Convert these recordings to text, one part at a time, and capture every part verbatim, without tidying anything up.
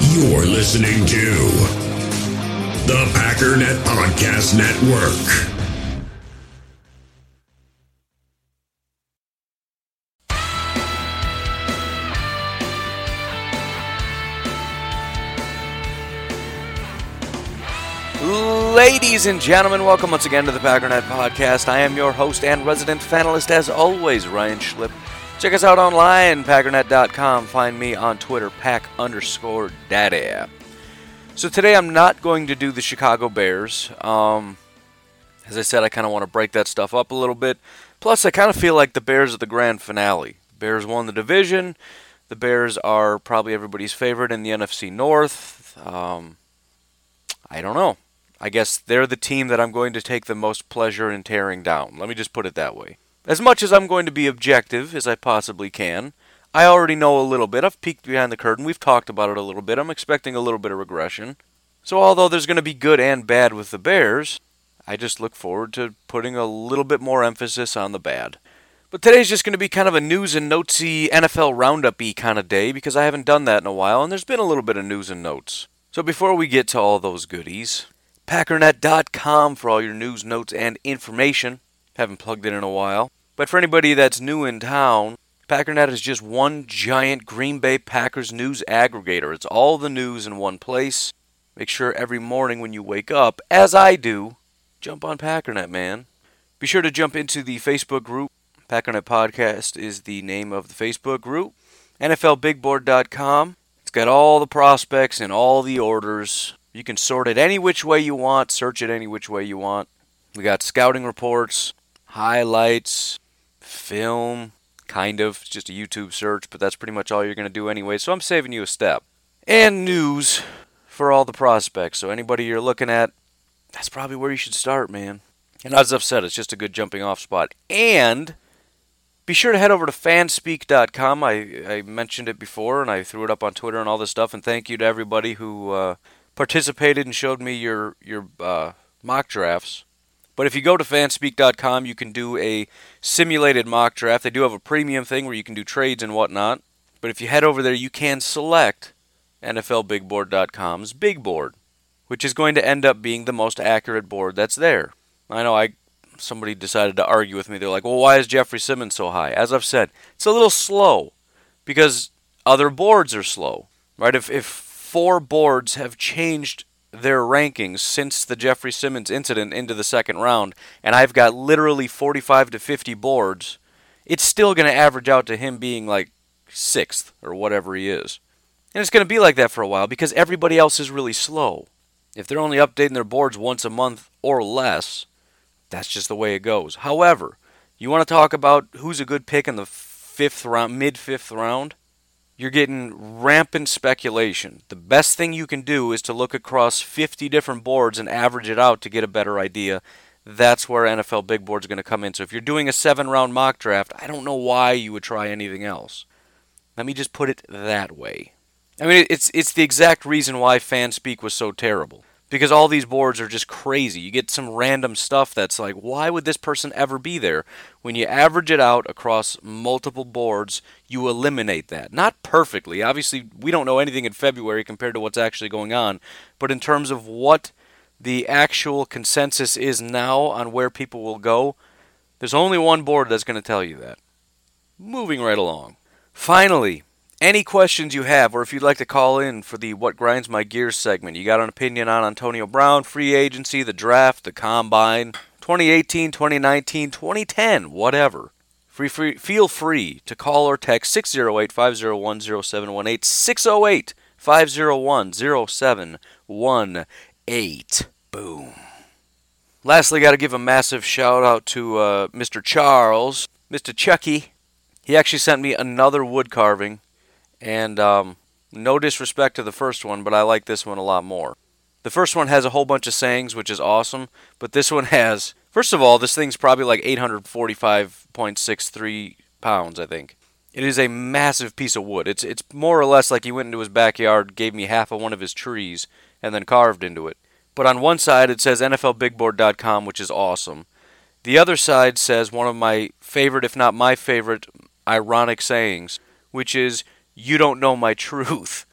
You're listening to the Packernet Podcast Network. Ladies and gentlemen, welcome once again to the Packernet Podcast. I am your host and resident fanalist, as always, Ryan Schlip. Check us out online, packernet dot com. Find me on Twitter, pack underscore daddy. So today I'm not going to do the Chicago Bears. Um, as I said, I kind of want to break that stuff up a little bit. Plus, I kind of feel like the Bears are the grand finale. Bears won the division. The Bears are probably everybody's favorite in the N F C North. Um, I don't know. I guess they're the team that I'm going to take the most pleasure in tearing down. Let me just put it that way. As much as I'm going to be objective as I possibly can, I already know a little bit. I've peeked behind the curtain. We've talked about it a little bit. I'm expecting a little bit of regression. So although there's going to be good and bad with the Bears, I just look forward to putting a little bit more emphasis on the bad. But today's just going to be kind of a news and notesy N F L roundup-y kind of day because I haven't done that in a while, and there's been a little bit of news and notes. So before we get to all those goodies, packernet dot com for all your news, notes, and information. Haven't plugged it in a while. But for anybody that's new in town, Packernet is just one giant Green Bay Packers news aggregator. It's all the news in one place. Make sure every morning when you wake up, as I do, jump on Packernet, man. Be sure to jump into the Facebook group. Packernet Podcast is the name of the Facebook group. N F L Big Board dot com. It's got all the prospects in all the orders. You can sort it any which way you want, search it any which way you want. We got scouting reports, highlights, film, kind of. It's just a YouTube search, but that's pretty much all you're going to do anyway, so I'm saving you a step. And news for all the prospects. So anybody you're looking at, that's probably where you should start, man. And as I've said, it's just a good jumping off spot. And be sure to head over to fanspeak dot com. I, I mentioned it before, and I threw it up on Twitter and all this stuff, and thank you to everybody who uh, participated and showed me your, your uh, mock drafts. But if you go to fanspeak dot com, you can do a simulated mock draft. They do have a premium thing where you can do trades and whatnot. But if you head over there, you can select N F L Big Board dot com's Big Board, which is going to end up being the most accurate board that's there. I know I somebody decided to argue with me. They're like, well, why is Jeffrey Simmons so high? As I've said, it's a little slow because other boards are slow, right? If, if four boards have changed their rankings since the Jeffrey Simmons incident into the second round, and I've got literally forty-five to fifty boards, it's still going to average out to him being like sixth or whatever he is. And it's going to be like that for a while because everybody else is really slow. If they're only updating their boards once a month or less, that's just the way it goes. However, you want to talk about who's a good pick in the fifth round, mid-fifth round? You're getting rampant speculation. The best thing you can do is to look across fifty different boards and average it out to get a better idea. That's where N F L Big Board's going to come in. So if you're doing a seven-round mock draft, I don't know why you would try anything else. Let me just put it that way. I mean, it's it's the exact reason why Fanspeak was so terrible. Because all these boards are just crazy. You get some random stuff that's like, why would this person ever be there? When you average it out across multiple boards, you eliminate that. Not perfectly. Obviously, we don't know anything in February compared to what's actually going on. But in terms of what the actual consensus is now on where people will go, there's only one board that's going to tell you that. Moving right along. Finally, any questions you have, or if you'd like to call in for the What Grinds My Gears segment, you got an opinion on Antonio Brown, free agency, the draft, the combine, twenty eighteen, twenty nineteen, twenty ten, whatever. Free, free, feel free to call or text six oh eight, five oh one, oh seven one eight, six oh eight, five oh one, oh seven one eight. Boom. Lastly, got to give a massive shout out to uh, Mister Charles, Mister Chucky. He actually sent me another wood carving. And um, no disrespect to the first one, but I like this one a lot more. The first one has a whole bunch of sayings, which is awesome. But this one has, first of all, this thing's probably like eight hundred forty-five point six three pounds, I think. It is a massive piece of wood. It's it's more or less like he went into his backyard, gave me half of one of his trees, and then carved into it. But on one side it says N F L Big Board dot com, which is awesome. The other side says one of my favorite, if not my favorite, ironic sayings, which is, "You don't know my truth,"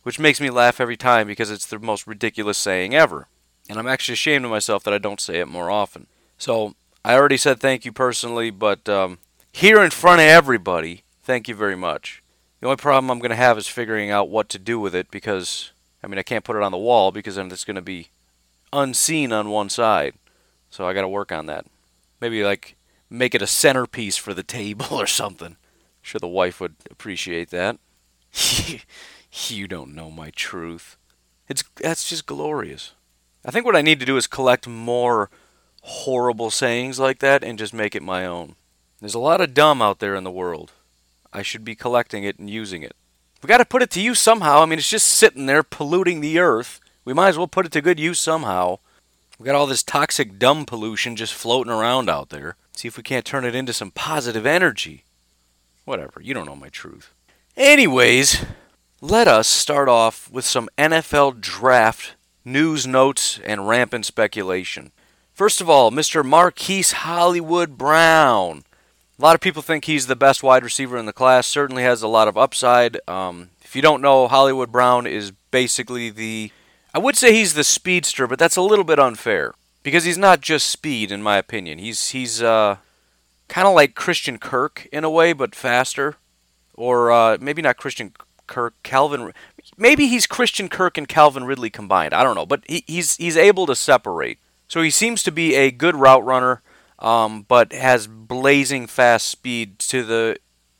which makes me laugh every time because it's the most ridiculous saying ever. And I'm actually ashamed of myself that I don't say it more often. So, I already said thank you personally, but um, here in front of everybody, thank you very much. The only problem I'm going to have is figuring out what to do with it because, I mean, I can't put it on the wall because then it's going to be unseen on one side. So I got to work on that. Maybe, like, make it a centerpiece for the table or something. I'm sure the wife would appreciate that. You don't know my truth. It's that's just glorious. I think what I need to do is collect more horrible sayings like that and just make it my own. There's a lot of dumb out there in the world. I should be collecting it and using it. We got to put it to use somehow. I mean, it's just sitting there polluting the earth. We might as well put it to good use somehow. We got all this toxic dumb pollution just floating around out there. See if we can't turn it into some positive energy. Whatever, you don't know my truth. Anyways, let us start off with some N F L draft news, notes, and rampant speculation. First of all, Mister Marquise Hollywood Brown. A lot of people think he's the best wide receiver in the class. Certainly has a lot of upside. Um, if you don't know, Hollywood Brown is basically the... I would say he's the speedster, but that's a little bit unfair. Because he's not just speed, in my opinion. He's he's uh, kind of like Christian Kirk in a way, but faster. Or uh, maybe not Christian Kirk, Calvin... Maybe he's Christian Kirk and Calvin Ridley combined. I don't know. But he, he's he's able to separate. So he seems to be a good route runner, um, but has blazing fast speed to the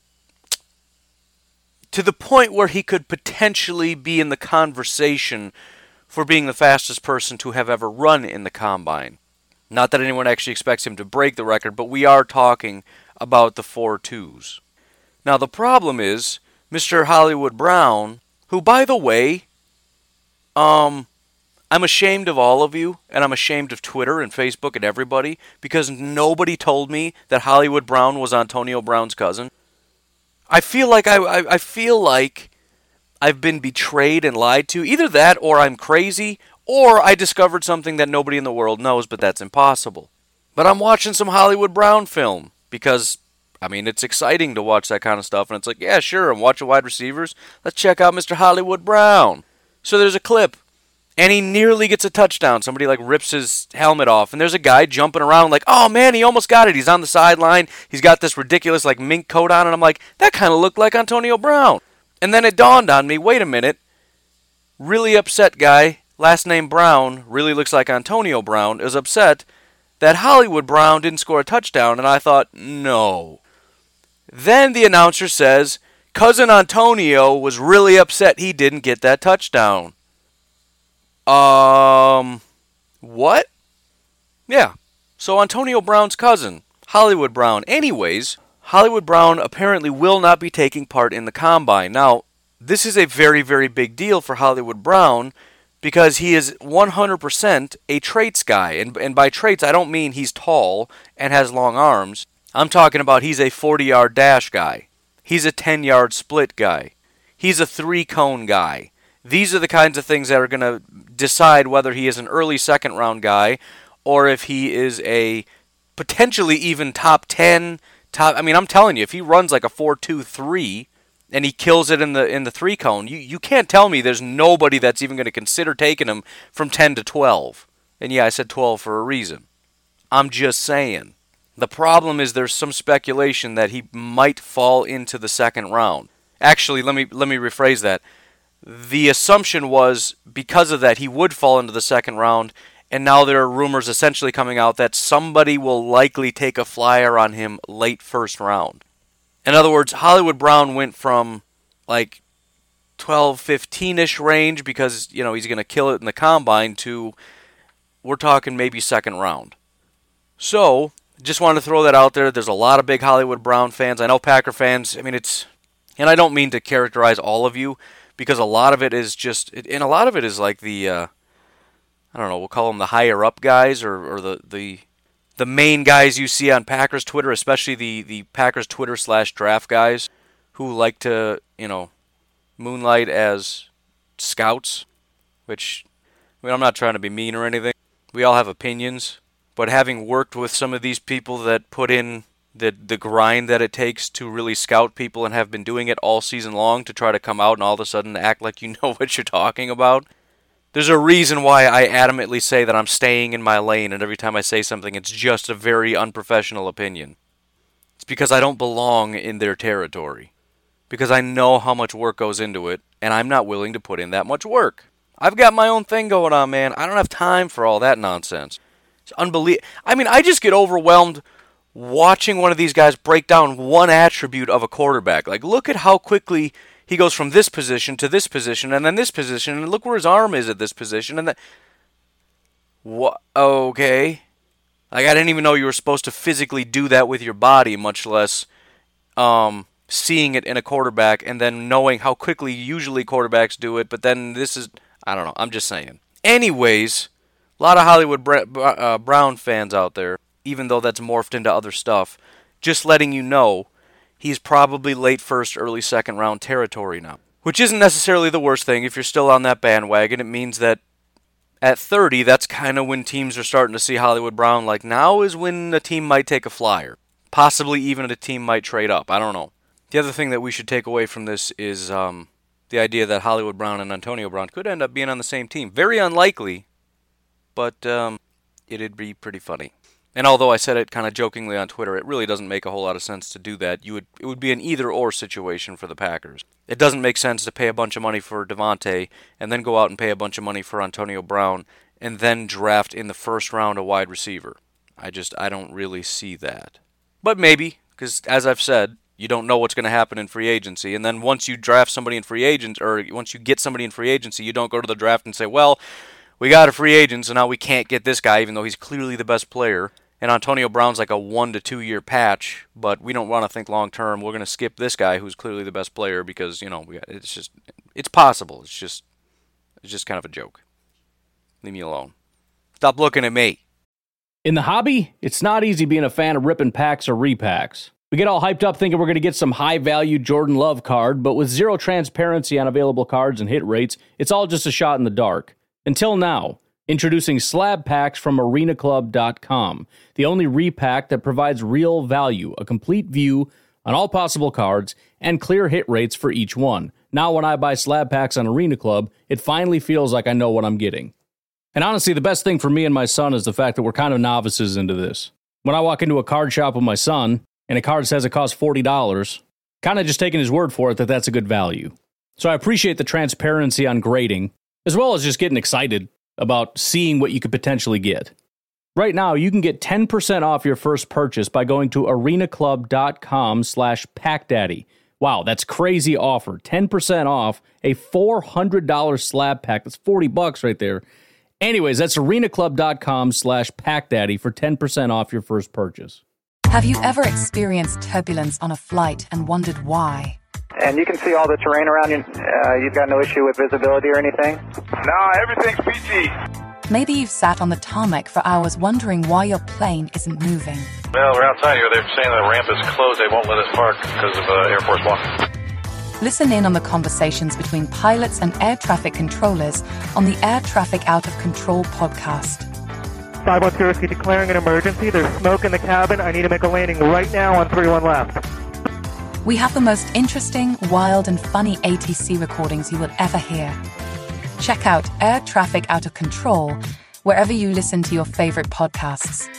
to the point where he could potentially be in the conversation for being the fastest person to have ever run in the combine. Not that anyone actually expects him to break the record, but we are talking about the four twos. Now the problem is Mister Hollywood Brown, who, by the way, um... I'm ashamed of all of you, and I'm ashamed of Twitter and Facebook and everybody, because nobody told me that Hollywood Brown was Antonio Brown's cousin. I feel like I, I, I feel like I've been betrayed and lied to. Either that, or I'm crazy, or I discovered something that nobody in the world knows, but that's impossible. But I'm watching some Hollywood Brown film, because, I mean, it's exciting to watch that kind of stuff, and it's like, yeah, sure, I'm watching wide receivers. Let's check out Mister Hollywood Brown. So there's a clip. And he nearly gets a touchdown. Somebody, like, rips his helmet off. And there's a guy jumping around like, oh, man, he almost got it. He's on the sideline. He's got this ridiculous, like, mink coat on. And I'm like, that kind of looked like Antonio Brown. And then it dawned on me, wait a minute. Really upset guy, last name Brown, really looks like Antonio Brown, is upset that Hollywood Brown didn't score a touchdown. And I thought, no. Then the announcer says, Cousin Antonio was really upset he didn't get that touchdown. Um, what? Yeah, so Antonio Brown's cousin, Hollywood Brown. Anyways, Hollywood Brown apparently will not be taking part in the combine. Now, this is a very, very big deal for Hollywood Brown because he is one hundred percent a traits guy. And, and by traits, I don't mean he's tall and has long arms. I'm talking about he's a forty-yard dash guy. He's a ten-yard split guy. He's a three-cone guy. These are the kinds of things that are going to decide whether he is an early second-round guy or if he is a potentially even top ten. Top. I mean, I'm telling you, if he runs like a four two three and he kills it in the in the three-cone, you, you can't tell me there's nobody that's even going to consider taking him from ten to twelve. And yeah, I said twelve for a reason. I'm just saying. The problem is there's some speculation that he might fall into the second round. Actually, let me let me rephrase that. The assumption was because of that he would fall into the second round, and now there are rumors essentially coming out that somebody will likely take a flyer on him late first round. In other words, Hollywood Brown went from like twelve, fifteen-ish range because, you know, he's going to kill it in the combine to we're talking maybe second round. So, just wanted to throw that out there. There's a lot of big Hollywood Brown fans. I know Packer fans, I mean, it's, and I don't mean to characterize all of you, because a lot of it is just, and a lot of it is like the, uh, I don't know, we'll call them the higher up guys, or, or the, the the main guys you see on Packers Twitter, especially the, the Packers Twitter slash draft guys, who like to, you know, moonlight as scouts, which, I mean, I'm not trying to be mean or anything. We all have opinions, but having worked with some of these people that put in the the grind that it takes to really scout people and have been doing it all season long to try to come out and all of a sudden act like you know what you're talking about. There's a reason why I adamantly say that I'm staying in my lane, and every time I say something, it's just a very unprofessional opinion. It's because I don't belong in their territory. Because I know how much work goes into it, and I'm not willing to put in that much work. I've got my own thing going on, man. I don't have time for all that nonsense. It's unbelievable. I mean, I just get overwhelmed watching one of these guys break down one attribute of a quarterback. Like, look at how quickly he goes from this position to this position, and then this position, and look where his arm is at this position, and then... What? Okay. Like, I didn't even know you were supposed to physically do that with your body, much less um, seeing it in a quarterback, and then knowing how quickly usually quarterbacks do it, but then this is... I don't know. I'm just saying. Anyways, a lot of Hollywood Br- uh, Brown fans out there, even though that's morphed into other stuff, just letting you know, he's probably late first, early second round territory now. Which isn't necessarily the worst thing if you're still on that bandwagon. It means that at thirty, that's kind of when teams are starting to see Hollywood Brown. Like, now is when a team might take a flyer. Possibly even a team might trade up. I don't know. The other thing that we should take away from this is... um. the idea that Hollywood Brown and Antonio Brown could end up being on the same team. Very unlikely, but um, it'd be pretty funny. And although I said it kind of jokingly on Twitter, it really doesn't make a whole lot of sense to do that. You would It would be an either-or situation for the Packers. It doesn't make sense to pay a bunch of money for Devontae and then go out and pay a bunch of money for Antonio Brown and then draft in the first round a wide receiver. I just, I don't really see that. But maybe, because as I've said, you don't know what's going to happen in free agency. And then once you draft somebody in free agents, or once you get somebody in free agency, you don't go to the draft and say, well, we got a free agent, so now we can't get this guy, even though he's clearly the best player. And Antonio Brown's like a one to two year patch, but we don't want to think long term. We're going to skip this guy who's clearly the best player because, you know, we got, it's just, it's possible. It's just, it's just kind of a joke. Leave me alone. Stop looking at me. In the hobby, it's not easy being a fan of ripping packs or repacks. We get all hyped up thinking we're going to get some high-value Jordan Love card, but with zero transparency on available cards and hit rates, it's all just a shot in the dark. Until now, introducing Slab Packs from arena club dot com, the only repack that provides real value, a complete view on all possible cards, and clear hit rates for each one. Now when I buy Slab Packs on Arena Club, it finally feels like I know what I'm getting. And honestly, the best thing for me and my son is the fact that we're kind of novices into this. When I walk into a card shop with my son, and a card says it costs forty dollars, kind of just taking his word for it that that's a good value. So I appreciate the transparency on grading, as well as just getting excited about seeing what you could potentially get. Right now, you can get ten percent off your first purchase by going to arena club dot com slash pack daddy. Wow, that's crazy offer. ten percent off a four hundred dollars slab pack. That's forty bucks right there. Anyways, that's arena club dot com slash pack daddy for ten percent off your first purchase. Have you ever experienced turbulence on a flight and wondered why? And you can see all the terrain around you. Uh, you've got no issue with visibility or anything? No, everything's peachy. Maybe you've sat on the tarmac for hours wondering why your plane isn't moving. Well, we're outside here. They're saying the ramp is closed. They won't let us park because of uh, Air Force One. Listen in on the conversations between pilots and air traffic controllers on the Air Traffic Out of Control podcast. five one zero, declaring an emergency. There's smoke in the cabin. I need to make a landing right now on three one left. We have the most interesting, wild, and funny A T C recordings you will ever hear. Check out Air Traffic Out of Control wherever you listen to your favorite podcasts.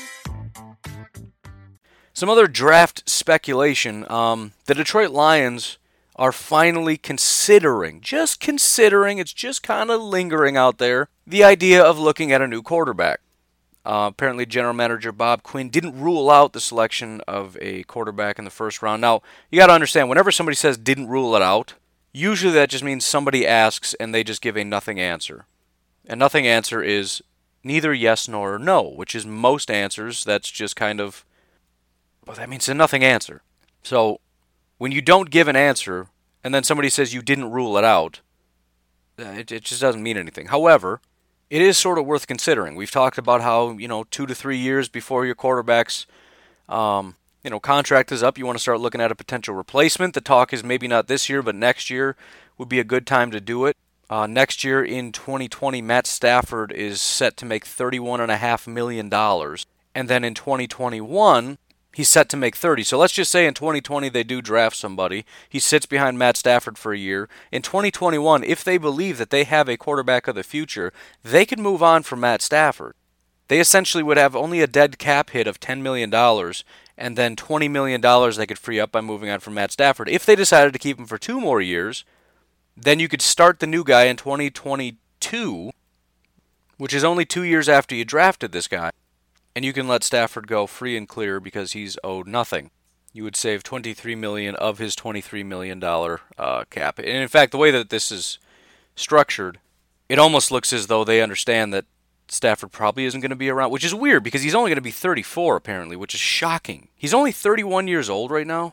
Some other draft speculation. Um, the Detroit Lions are finally considering, just considering, it's just kind of lingering out there, the idea of looking at a new quarterback. Uh, apparently, General Manager Bob Quinn didn't rule out the selection of a quarterback in the first round. Now, you got to understand, whenever somebody says didn't rule it out, usually that just means somebody asks and they just give a nothing answer. A nothing answer is neither yes nor no, which is most answers. That's just kind of, well, that means a nothing answer. So, when you don't give an answer and then somebody says you didn't rule it out, it, it just doesn't mean anything. However, it is sort of worth considering. We've talked about how, you know, two to three years before your quarterback's, um, you know, contract is up, you want to start looking at a potential replacement. The talk is maybe not this year, but next year would be a good time to do it. Uh, next year in twenty twenty, Matt Stafford is set to make thirty-one point five million dollars. And then in twenty twenty-one, he's set to make thirty. So let's just say in twenty twenty they do draft somebody. He sits behind Matt Stafford for a year. In twenty twenty-one, if they believe that they have a quarterback of the future, they could move on from Matt Stafford. They essentially would have only a dead cap hit of ten million dollars, and then twenty million dollars they could free up by moving on from Matt Stafford. If they decided to keep him for two more years, then you could start the new guy in twenty twenty-two, which is only two years after you drafted this guy, and you can let Stafford go free and clear because he's owed nothing. You would save twenty-three million dollars of his twenty-three million dollars uh, cap. And in fact, the way that this is structured, it almost looks as though they understand that Stafford probably isn't going to be around, which is weird because he's only going to be thirty-four apparently, which is shocking. He's only thirty-one years old right now.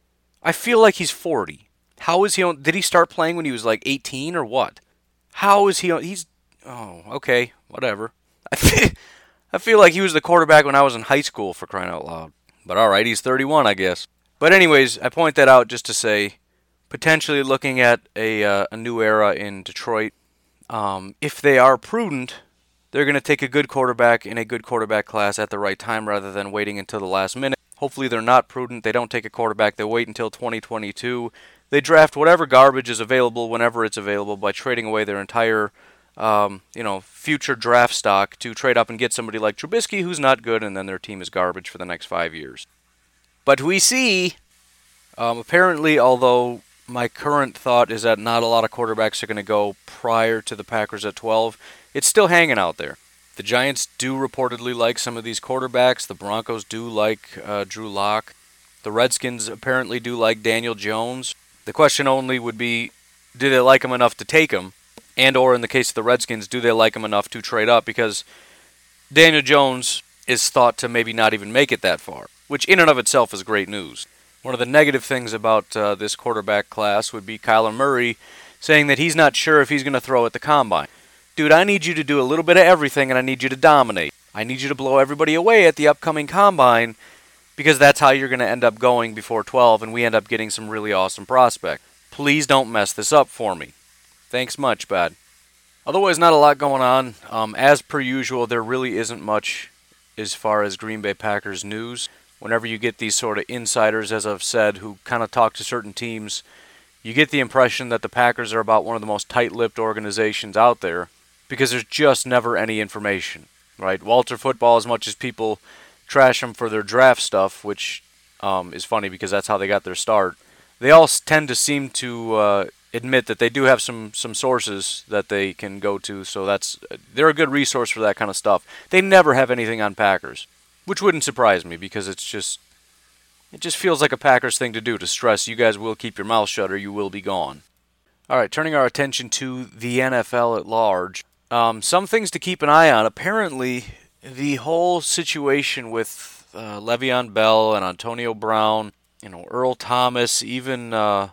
I feel like he's forty. How is he on? Did he start playing when he was like eighteen or what? How is he on? He's, oh, okay, whatever. I feel, I feel like he was the quarterback when I was in high school, for crying out loud. But all right, he's thirty-one, I guess. But anyways, I point that out just to say, potentially looking at a, uh, a new era in Detroit. Um, if they are prudent, they're going to take a good quarterback in a good quarterback class at the right time rather than waiting until the last minute. Hopefully they're not prudent. They don't take a quarterback. They wait until twenty twenty-two. They draft whatever garbage is available whenever it's available by trading away their entire um, you know, future draft stock to trade up and get somebody like Trubisky who's not good, and then their team is garbage for the next five years. But we see, um, apparently, although my current thought is that not a lot of quarterbacks are going to go prior to the Packers at twelve, it's still hanging out there. The Giants do reportedly like some of these quarterbacks. The Broncos do like uh, Drew Lock. The Redskins apparently do like Daniel Jones. The question only would be, do they like him enough to take him? And or in the case of the Redskins, do they like him enough to trade up? Because Daniel Jones is thought to maybe not even make it that far, which in and of itself is great news. One of the negative things about uh, this quarterback class would be Kyler Murray saying that he's not sure if he's going to throw at the combine. Dude, I need you to do a little bit of everything, and I need you to dominate. I need you to blow everybody away at the upcoming combine, because that's how you're going to end up going before twelve, and we end up getting some really awesome prospects. Please don't mess this up for me. Thanks much, bud. Otherwise, not a lot going on. Um, as per usual, there really isn't much as far as Green Bay Packers news. Whenever you get these sort of insiders, as I've said, who kind of talk to certain teams, you get the impression that the Packers are about one of the most tight-lipped organizations out there, because there's just never any information, right? Walter Football, as much as people trash them for their draft stuff, which um, is funny because that's how they got their start, they all tend to seem to uh, admit that they do have some, some sources that they can go to, so that's they're a good resource for that kind of stuff. They never have anything on Packers, which wouldn't surprise me because it's just it just feels like a Packers thing to do, to stress you guys will keep your mouth shut or you will be gone. All right, turning our attention to the N F L at large. Um, some things to keep an eye on. Apparently, the whole situation with uh, Le'Veon Bell and Antonio Brown, you know, Earl Thomas, even uh,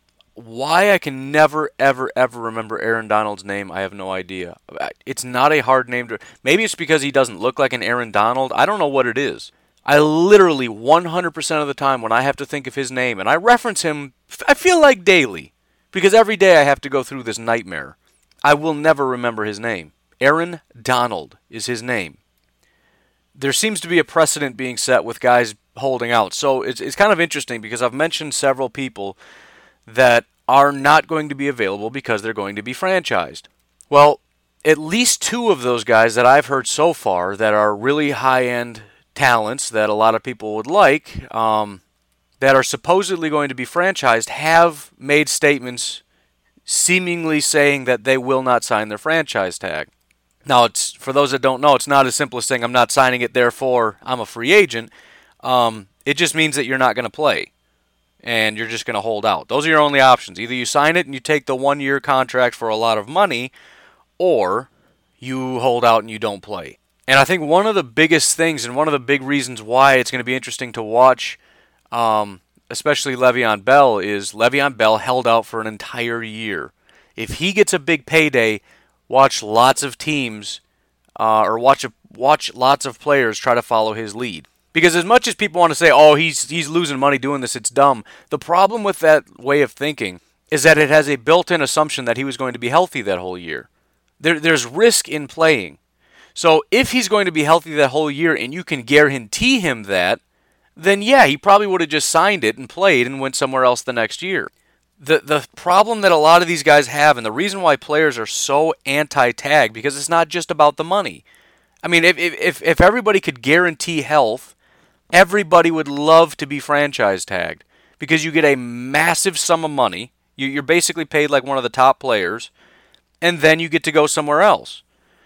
why I can never, ever, ever remember Aaron Donald's name, I have no idea. It's not a hard name to... Maybe it's because he doesn't look like an Aaron Donald. I don't know what it is. I literally, one hundred percent of the time when I have to think of his name, and I reference him, I feel like daily, because every day I have to go through this nightmare. I will never remember his name. Aaron Donald is his name. There seems to be a precedent being set with guys holding out. So it's it's kind of interesting because I've mentioned several people that are not going to be available because they're going to be franchised. Well, at least two of those guys that I've heard so far that are really high-end talents that a lot of people would like, um, that are supposedly going to be franchised, have made statements seemingly saying that they will not sign their franchise tag. Now, it's for those that don't know, it's not as simple as saying I'm not signing it, therefore I'm a free agent. Um, it just means that you're not going to play, and you're just going to hold out. Those are your only options. Either you sign it and you take the one-year contract for a lot of money, or you hold out and you don't play. And I think one of the biggest things and one of the big reasons why it's going to be interesting to watch, um, especially Le'Veon Bell, is Le'Veon Bell held out for an entire year. If he gets a big payday, watch lots of teams uh, or watch a, watch lots of players try to follow his lead. Because as much as people want to say, oh, he's he's losing money doing this, it's dumb, the problem with that way of thinking is that it has a built-in assumption that he was going to be healthy that whole year. There, there's risk in playing. So if he's going to be healthy that whole year and you can guarantee him that, then yeah, he probably would have just signed it and played and went somewhere else the next year. The the problem that a lot of these guys have, and the reason why players are so anti-tag, because it's not just about the money. I mean, if if if everybody could guarantee health, everybody would love to be franchise tagged, because you get a massive sum of money. You, you're basically paid like one of the top players, and then you get to go somewhere else.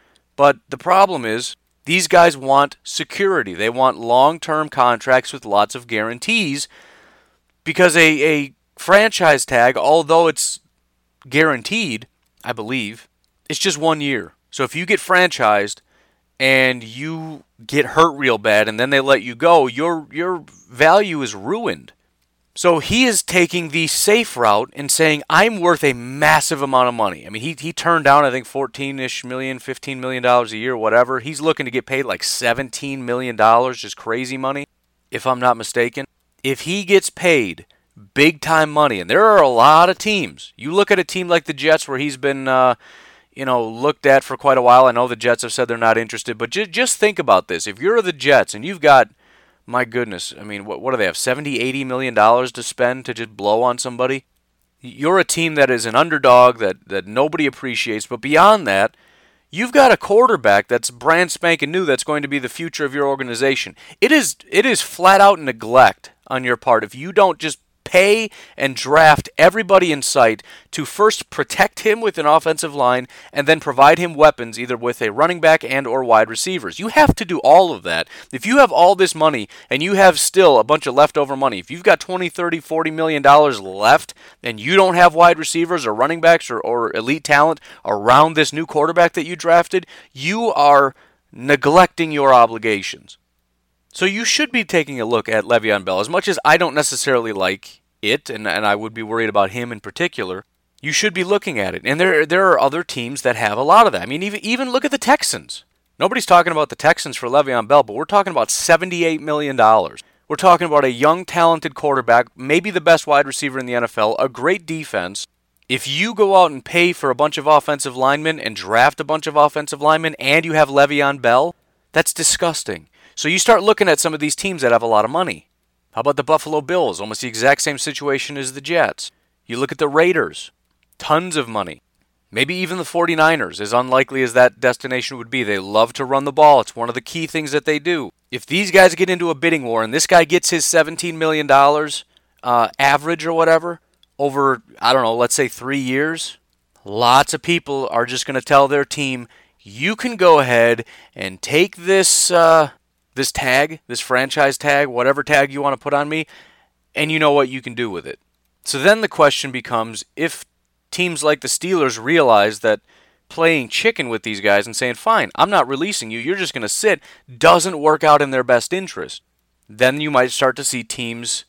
But the problem is, these guys want security. They want long-term contracts with lots of guarantees, because a, a franchise tag, although it's guaranteed, I believe, it's just one year. So if you get franchised and you get hurt real bad and then they let you go, your your value is ruined. So he is taking the safe route and saying, I'm worth a massive amount of money. I mean, he he turned down, I think, fourteen-ish million, fifteen million dollars a year, whatever. He's looking to get paid like seventeen million dollars, just crazy money, if I'm not mistaken. If he gets paid big-time money, and there are a lot of teams. You look at a team like the Jets where he's been, uh, you know, looked at for quite a while. I know the Jets have said they're not interested, but ju- just think about this. If you're the Jets and you've got, my goodness, I mean, what, what do they have, seventy, eighty million dollars to spend to just blow on somebody? You're a team that is an underdog that, that nobody appreciates, but beyond that, you've got a quarterback that's brand spanking new that's going to be the future of your organization. It is it is flat out neglect on your part if you don't just pay and draft everybody in sight to first protect him with an offensive line and then provide him weapons either with a running back and or wide receivers. You have to do all of that. If you have all this money and you have still a bunch of leftover money, if you've got twenty, thirty, forty million dollars left and you don't have wide receivers or running backs or, or elite talent around this new quarterback that you drafted, you are neglecting your obligations. So you should be taking a look at Le'Veon Bell. As much as I don't necessarily like it, and, and I would be worried about him in particular, you should be looking at it. And there there are other teams that have a lot of that. I mean, even even look at the Texans. Nobody's talking about the Texans for Le'Veon Bell, but we're talking about seventy-eight million dollars. We're talking about a young, talented quarterback, maybe the best wide receiver in the N F L, a great defense. If you go out and pay for a bunch of offensive linemen and draft a bunch of offensive linemen and you have Le'Veon Bell, that's disgusting. So you start looking at some of these teams that have a lot of money. How about the Buffalo Bills? Almost the exact same situation as the Jets. You look at the Raiders. Tons of money. Maybe even the forty-niners, as unlikely as that destination would be. They love to run the ball. It's one of the key things that they do. If these guys get into a bidding war and this guy gets his seventeen million dollars uh, average or whatever over, I don't know, let's say three years, lots of people are just going to tell their team, you can go ahead and take this... Uh, this tag, this franchise tag, whatever tag you want to put on me, and you know what you can do with it. So then the question becomes, if teams like the Steelers realize that playing chicken with these guys and saying, fine, I'm not releasing you, you're just going to sit, doesn't work out in their best interest, then you might start to see teams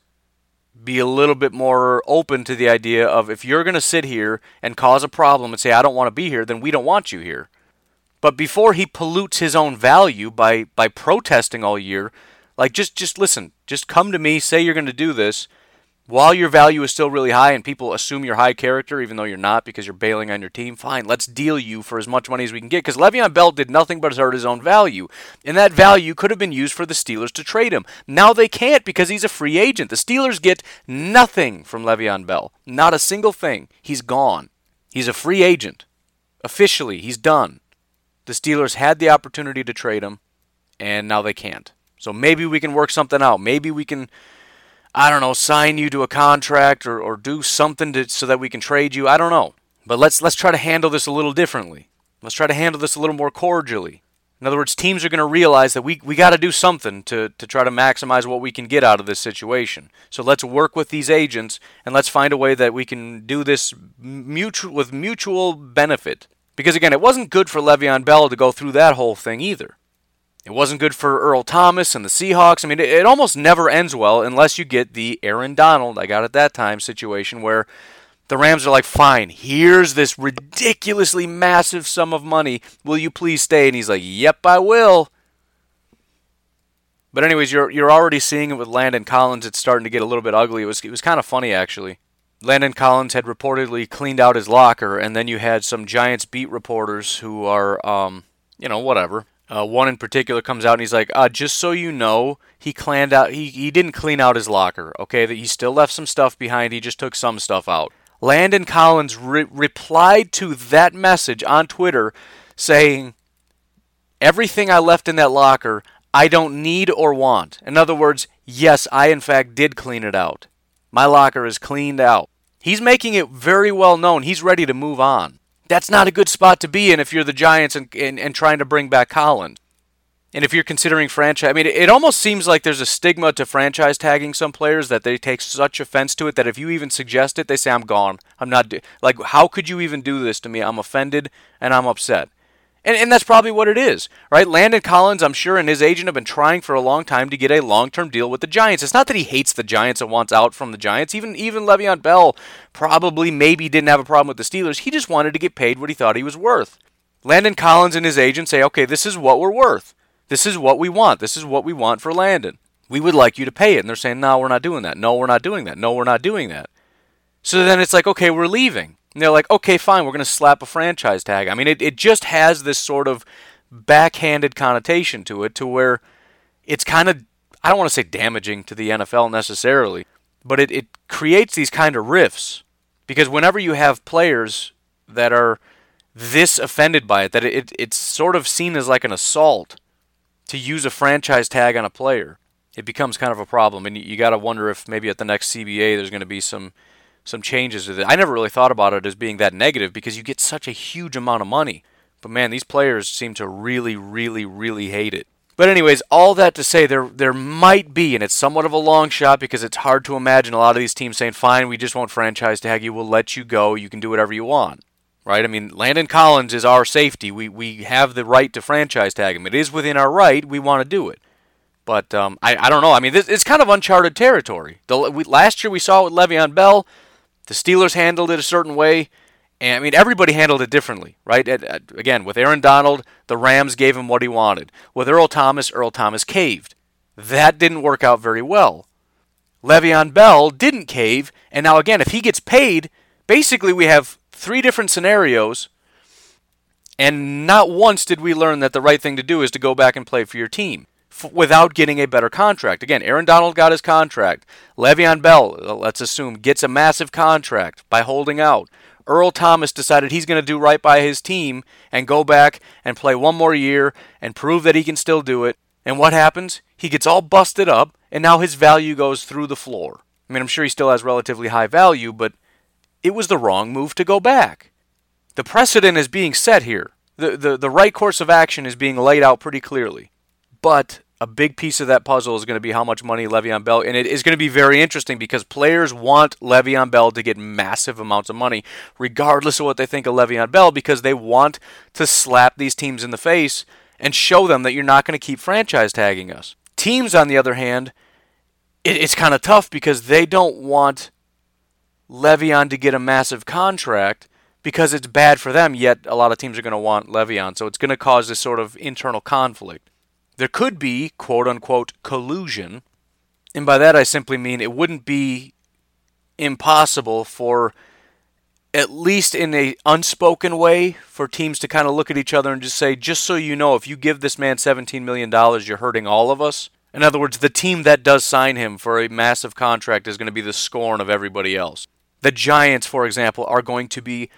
be a little bit more open to the idea of, if you're going to sit here and cause a problem and say, I don't want to be here, then we don't want you here. But before he pollutes his own value by, by protesting all year, like just, just listen, just come to me, say you're going to do this, while your value is still really high and people assume you're high character even though you're not because you're bailing on your team, fine, let's deal you for as much money as we can get. Because Le'Veon Bell did nothing but hurt his own value. And that value could have been used for the Steelers to trade him. Now they can't because he's a free agent. The Steelers get nothing from Le'Veon Bell. Not a single thing. He's gone. He's a free agent. Officially, he's done. The Steelers had the opportunity to trade him, and now they can't. So maybe we can work something out. Maybe we can, I don't know, sign you to a contract or, or do something to, so that we can trade you. I don't know. But let's let's try to handle this a little differently. Let's try to handle this a little more cordially. In other words, teams are going to realize that we we got to do something to, to try to maximize what we can get out of this situation. So let's work with these agents, and let's find a way that we can do this mutual with mutual benefit. Because, again, it wasn't good for Le'Veon Bell to go through that whole thing either. It wasn't good for Earl Thomas and the Seahawks. I mean, it, it almost never ends well unless you get the Aaron Donald, I got at that time, situation where the Rams are like, fine, here's this ridiculously massive sum of money. Will you please stay? And he's like, yep, I will. But anyways, you're you're already seeing it with Landon Collins. It's starting to get a little bit ugly. It was it was kind of funny, actually. Landon Collins had reportedly cleaned out his locker, and then you had some Giants beat reporters who are, um, you know, whatever. Uh, one in particular comes out and he's like, uh, just so you know, he cleaned out. He, he didn't clean out his locker, okay? That he still left some stuff behind. He just took some stuff out. Landon Collins re- replied to that message on Twitter saying, everything I left in that locker, I don't need or want. In other words, yes, I in fact did clean it out. My locker is cleaned out. He's making it very well known. He's ready to move on. That's not a good spot to be in if you're the Giants and, and, and trying to bring back Collins. And if you're considering franchise, I mean, it, it almost seems like there's a stigma to franchise tagging some players that they take such offense to it that if you even suggest it, they say, I'm gone. I'm not, do-. like, how could you even do this to me? I'm offended and I'm upset. And, and that's probably what it is, right? Landon Collins, I'm sure, and his agent have been trying for a long time to get a long-term deal with the Giants. It's not that he hates the Giants and wants out from the Giants. Even even Le'Veon Bell probably maybe didn't have a problem with the Steelers. He just wanted to get paid what he thought he was worth. Landon Collins and his agent say, okay, this is what we're worth. This is what we want. This is what we want for Landon. We would like you to pay it. And they're saying, no, we're not doing that. No, we're not doing that. No, we're not doing that. So then it's like, okay, we're leaving. And they're like, okay, fine, we're going to slap a franchise tag. I mean, it, it just has this sort of backhanded connotation to it to where it's kind of, I don't want to say damaging to the N F L necessarily, but it, it creates these kind of rifts. Because whenever you have players that are this offended by it, that it, it's sort of seen as like an assault to use a franchise tag on a player, it becomes kind of a problem. And you, you got to wonder if maybe at the next C B A there's going to be some some changes with it. I never really thought about it as being that negative because you get such a huge amount of money. But man, these players seem to really, really, really hate it. But anyways, all that to say there there might be, and it's somewhat of a long shot because it's hard to imagine a lot of these teams saying, fine, we just won't franchise tag you, we'll let you go, you can do whatever you want. Right? I mean, Landon Collins is our safety. We we have the right to franchise tag him. It is within our right. We want to do it. But um, I, I don't know. I mean, this, it's kind of uncharted territory. The, we, last year we saw it with Le'Veon Bell. The Steelers handled it a certain way, and I mean everybody handled it differently, right? At, at, again, with Aaron Donald, the Rams gave him what he wanted. With Earl Thomas, Earl Thomas caved. That didn't work out very well. Le'Veon Bell didn't cave, and now again, if he gets paid, basically we have three different scenarios, and not once did we learn that the right thing to do is to go back and play for your team without getting a better contract. Again, Aaron Donald got his contract. Le'Veon Bell, let's assume, gets a massive contract by holding out. Earl Thomas decided he's going to do right by his team and go back and play one more year and prove that he can still do it. And what happens? He gets all busted up, and now his value goes through the floor. I mean, I'm sure he still has relatively high value, but it was the wrong move to go back. The precedent is being set here. The, the, the right course of action is being laid out pretty clearly. But a big piece of that puzzle is going to be how much money Le'Veon Bell, and it is going to be very interesting because players want Le'Veon Bell to get massive amounts of money, regardless of what they think of Le'Veon Bell, because they want to slap these teams in the face and show them that you're not going to keep franchise tagging us. Teams, on the other hand, it, it's kind of tough because they don't want Le'Veon to get a massive contract because it's bad for them, yet a lot of teams are going to want Le'Veon, so it's going to cause this sort of internal conflict. There could be, quote-unquote, collusion, and by that I simply mean it wouldn't be impossible for, at least in an unspoken way, for teams to kind of look at each other and just say, just so you know, if you give this man seventeen million dollars, you're hurting all of us. In other words, the team that does sign him for a massive contract is going to be the scorn of everybody else. The Giants, for example, are going to be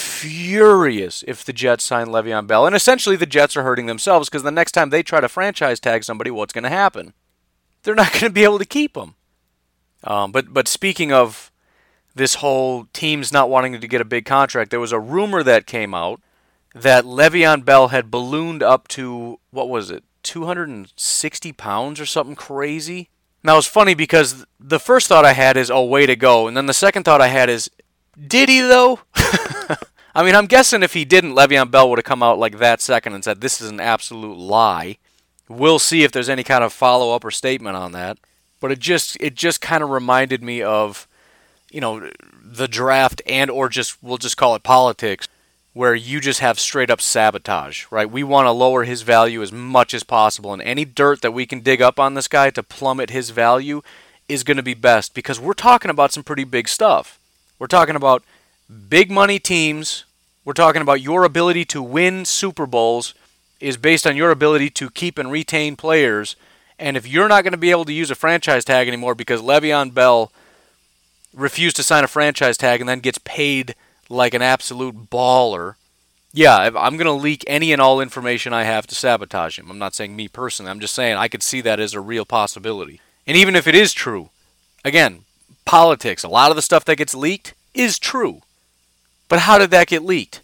furious if the Jets sign Le'Veon Bell. And essentially the Jets are hurting themselves because the next time they try to franchise tag somebody, what's going to happen? They're not going to be able to keep him. Um, but, but speaking of this whole teams not wanting to get a big contract, there was a rumor that came out that Le'Veon Bell had ballooned up to, what was it, two hundred sixty pounds or something crazy? Now, it's funny because the first thought I had is, oh, way to go. And then the second thought I had is, did he, though? I mean, I'm guessing if he didn't, Le'Veon Bell would have come out like that second and said, this is an absolute lie. We'll see if there's any kind of follow-up or statement on that. But it just it just kind of reminded me of, you know, the draft and or just, we'll just call it politics, where you just have straight-up sabotage, right? We want to lower his value as much as possible, and any dirt that we can dig up on this guy to plummet his value is going to be best, because we're talking about some pretty big stuff. We're talking about big money teams. We're talking about your ability to win Super Bowls is based on your ability to keep and retain players. And if you're not going to be able to use a franchise tag anymore because Le'Veon Bell refused to sign a franchise tag and then gets paid like an absolute baller, yeah, I'm going to leak any and all information I have to sabotage him. I'm not saying me personally. I'm just saying I could see that as a real possibility. And even if it is true, again, politics, a lot of the stuff that gets leaked is true. But how did that get leaked?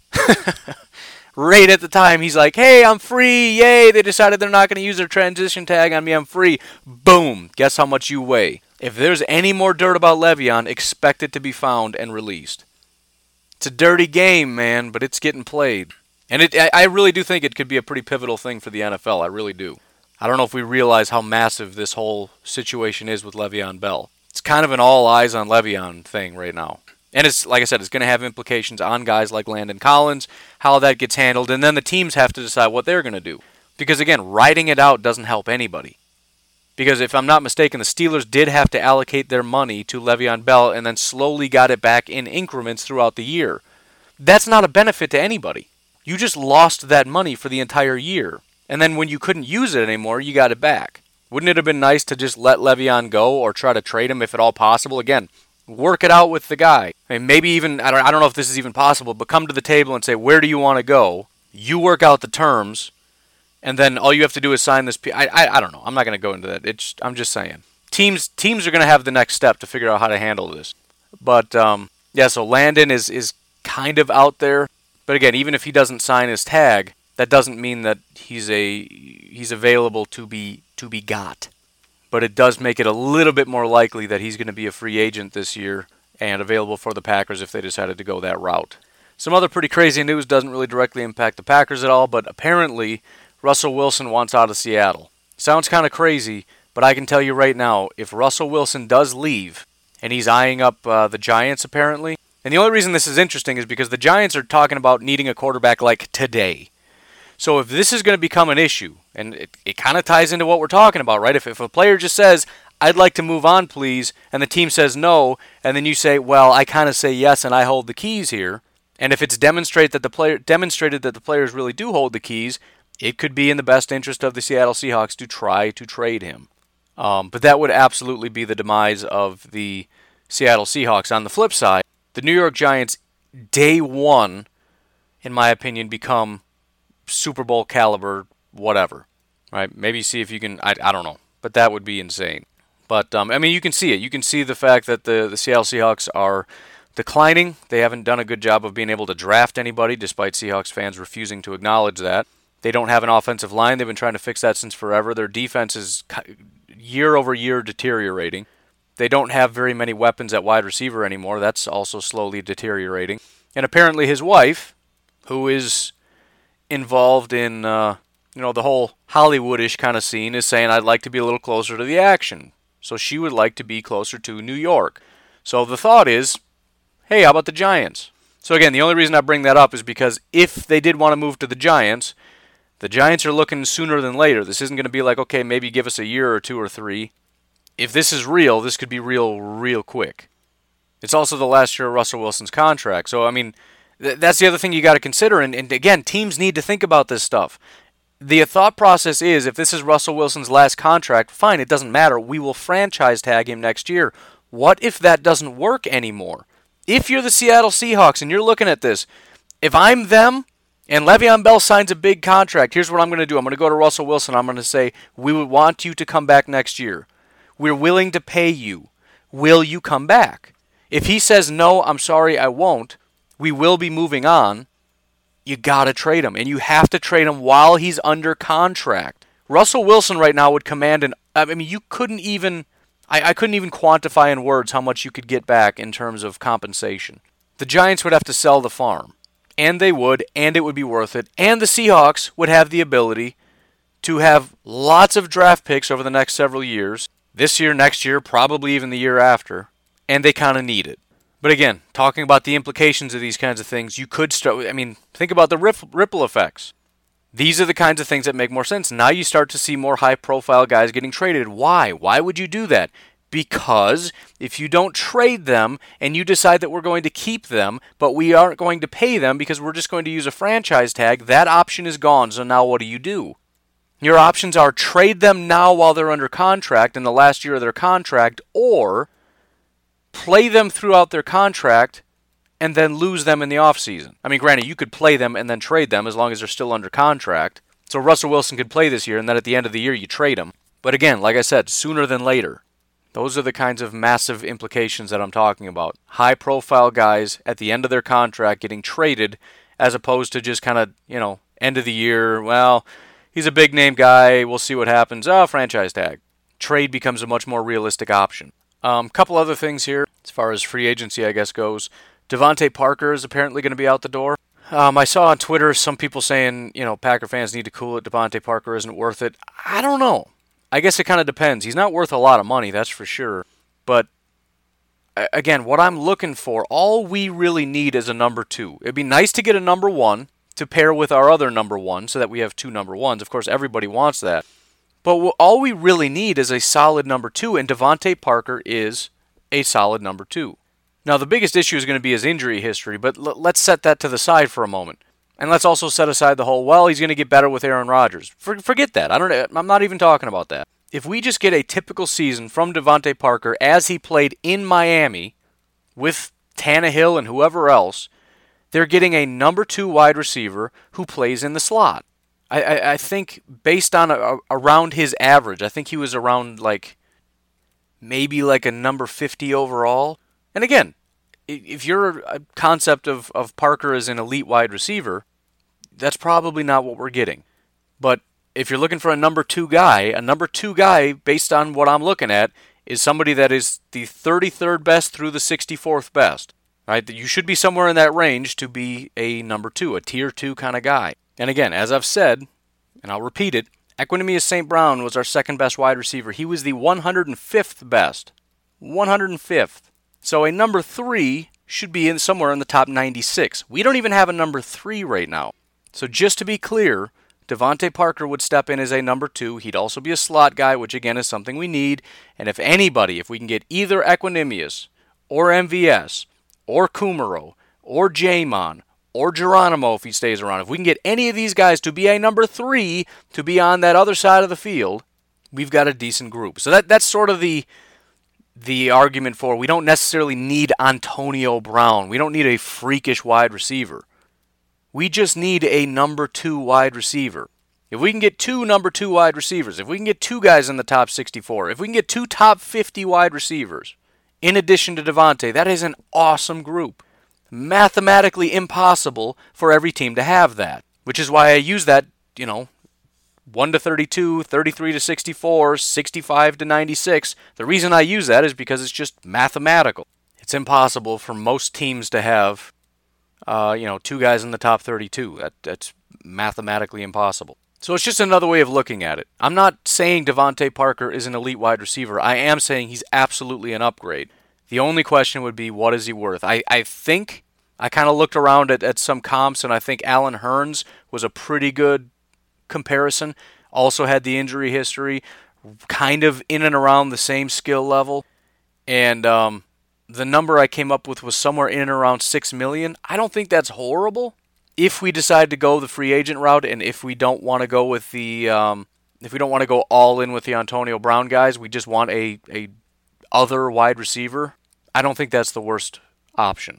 Right at the time, he's like, hey, I'm free, yay, they decided they're not going to use their transition tag on me, I'm free. Boom, guess how much you weigh. If there's any more dirt about Le'Veon, expect it to be found and released. It's a dirty game, man, but it's getting played. And it, I really do think it could be a pretty pivotal thing for the N F L, I really do. I don't know if we realize how massive this whole situation is with Le'Veon Bell. It's kind of an all eyes on Le'Veon thing right now. And it's, like I said, it's going to have implications on guys like Landon Collins, how that gets handled, and then the teams have to decide what they're going to do. Because, again, writing it out doesn't help anybody. Because if I'm not mistaken, the Steelers did have to allocate their money to Le'Veon Bell and then slowly got it back in increments throughout the year. That's not a benefit to anybody. You just lost that money for the entire year. And then when you couldn't use it anymore, you got it back. Wouldn't it have been nice to just let Le'Veon go or try to trade him if at all possible? Again, work it out with the guy. I mean, maybe even, I don't, I don't know if this is even possible, but come to the table and say, where do you want to go? You work out the terms, and then all you have to do is sign this. P- I, I, I don't know. I'm not going to go into that. It's, I'm just saying. Teams teams are going to have the next step to figure out how to handle this. But, um, yeah, so Landon is, is kind of out there. But again, even if he doesn't sign his tag, that doesn't mean that he's a he's available to be to be got. But it does make it a little bit more likely that he's going to be a free agent this year and available for the Packers if they decided to go that route. Some other pretty crazy news doesn't really directly impact the Packers at all, but apparently Russell Wilson wants out of Seattle. Sounds kind of crazy, but I can tell you right now, if Russell Wilson does leave, and he's eyeing up uh, the Giants apparently, and the only reason this is interesting is because the Giants are talking about needing a quarterback like today. So if this is going to become an issue, and it, it kind of ties into what we're talking about, right? If, if a player just says, I'd like to move on, please, and the team says no, and then you say, well, I kind of say yes, and I hold the keys here, and if it's demonstrate that the player demonstrated that the players really do hold the keys, it could be in the best interest of the Seattle Seahawks to try to trade him. Um, but that would absolutely be the demise of the Seattle Seahawks. On the flip side, the New York Giants, day one, in my opinion, become Super Bowl caliber, whatever, right? Maybe see if you can, I, I don't know, but that would be insane. But, um, I mean, you can see it. You can see the fact that the, the Seattle Seahawks are declining. They haven't done a good job of being able to draft anybody, despite Seahawks fans refusing to acknowledge that. They don't have an offensive line. They've been trying to fix that since forever. Their defense is year over year deteriorating. They don't have very many weapons at wide receiver anymore. That's also slowly deteriorating. And apparently his wife, who is involved in, uh, you know, the whole Hollywood-ish kind of scene, is saying, I'd like to be a little closer to the action. So she would like to be closer to New York. So the thought is, hey, how about the Giants? So again, the only reason I bring that up is because if they did want to move to the Giants, the Giants are looking sooner than later. This isn't going to be like, okay, maybe give us a year or two or three. If this is real, this could be real real quick. It's also the last year of Russell Wilson's contract. So, I mean, th- that's the other thing you got to consider. And, and again, teams need to think about this stuff. The thought process is, if this is Russell Wilson's last contract, fine, it doesn't matter. We will franchise tag him next year. What if that doesn't work anymore? If you're the Seattle Seahawks and you're looking at this, if I'm them and Le'Veon Bell signs a big contract, here's what I'm going to do. I'm going to go to Russell Wilson. I'm going to say, we would want you to come back next year. We're willing to pay you. Will you come back? If he says, no, I'm sorry, I won't, we will be moving on, you got to trade him. And you have to trade him while he's under contract. Russell Wilson right now would command an... I mean, you couldn't even... I, I couldn't even quantify in words how much you could get back in terms of compensation. The Giants would have to sell the farm. And they would, and it would be worth it. And the Seahawks would have the ability to have lots of draft picks over the next several years. This year, next year, probably even the year after. And they kind of need it. But again, talking about the implications of these kinds of things, you could start... I mean, think about the ripple effects. These are the kinds of things that make more sense. Now you start to see more high-profile guys getting traded. Why? Why would you do that? Because if you don't trade them and you decide that we're going to keep them, but we aren't going to pay them because we're just going to use a franchise tag, that option is gone. So now what do you do? Your options are trade them now while they're under contract in the last year of their contract, or play them throughout their contract and then lose them in the offseason. I mean, granted, you could play them and then trade them as long as they're still under contract. So Russell Wilson could play this year, and then at the end of the year you trade him. But again, like I said, sooner than later. Those are the kinds of massive implications that I'm talking about. High-profile guys at the end of their contract getting traded as opposed to just kind of, you know, end of the year, well, he's a big-name guy, we'll see what happens. Oh, franchise tag. Trade becomes a much more realistic option. A um, couple other things here as far as free agency, I guess, goes. Devontae Parker is apparently going to be out the door. Um, I saw on Twitter some people saying, you know, Packer fans need to cool it. Devontae Parker isn't worth it. I don't know. I guess it kind of depends. He's not worth a lot of money, that's for sure. But, again, what I'm looking for, all we really need is a number two. It'd be nice to get a number one to pair with our other number one so that we have two number ones. Of course, everybody wants that. But all we really need is a solid number two, and Devontae Parker is a solid number two. Now, the biggest issue is going to be his injury history, but l- let's set that to the side for a moment. And let's also set aside the whole, well, he's going to get better with Aaron Rodgers. For, forget that. I don't, I'm not even talking about that. If we just get a typical season from Devontae Parker as he played in Miami with Tannehill and whoever else, they're getting a number two wide receiver who plays in the slot. I, I, I think based on a, a, around his average, I think he was around like maybe like a number fifty overall. And again, if your concept of, of Parker as an elite wide receiver, that's probably not what we're getting. But if you're looking for a number two guy, a number two guy, based on what I'm looking at, is somebody that is the thirty-third best through the sixty-fourth best. Right? You should be somewhere in that range to be a number two, a tier two kind of guy. And again, as I've said, and I'll repeat it, Equanimeous Saint Brown was our second best wide receiver. He was the one hundred fifth best. one hundred fifth. So a number three should be in somewhere in the top ninety-six. We don't even have a number three right now. So just to be clear, Devontae Parker would step in as a number two. He'd also be a slot guy, which again is something we need. And if anybody, if we can get either Equanimeous or M V S or Kumaro or Jamon or Geronimo if he stays around, if we can get any of these guys to be a number three, to be on that other side of the field, we've got a decent group. So that that's sort of the the argument for we don't necessarily need Antonio Brown. We don't need a freakish wide receiver. We just need a number two wide receiver. If we can get two number two wide receivers, if we can get two guys in the top sixty-four, if we can get two top fifty wide receivers, in addition to Devontae, that is an awesome group. Mathematically impossible for every team to have that, which is why I use that, you know, one to thirty-two, thirty-three to sixty-four, sixty-five to ninety-six. The reason I use that is because it's just mathematical. It's impossible for most teams to have, uh, you know, two guys in the top thirty-two. That, that's mathematically impossible. So it's just another way of looking at it. I'm not saying Devontae Parker is an elite wide receiver. I am saying he's absolutely an upgrade. The only question would be, what is he worth? I, I think, I kind of looked around at, at some comps, and I think Allen Hurns was a pretty good comparison. Also had the injury history, kind of in and around the same skill level. And um, the number I came up with was somewhere in and around six million dollars. I don't think that's horrible. If we decide to go the free agent route, and if we don't want to go with the, um, if we don't want to go all in with the Antonio Brown guys, we just want a, a other wide receiver, I don't think that's the worst option.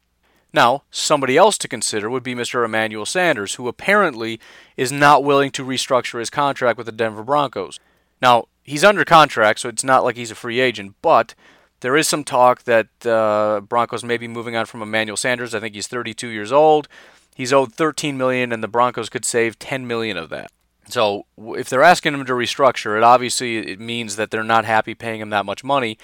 Now, somebody else to consider would be Mister Emmanuel Sanders, who apparently is not willing to restructure his contract with the Denver Broncos. Now, he's under contract, so it's not like he's a free agent, but there is some talk that uh, Broncos may be moving on from Emmanuel Sanders. I think he's thirty-two years old. He's owed thirteen million dollars, and the Broncos could save ten million dollars of that. So if they're asking him to restructure, it obviously it means that they're not happy paying him that much money.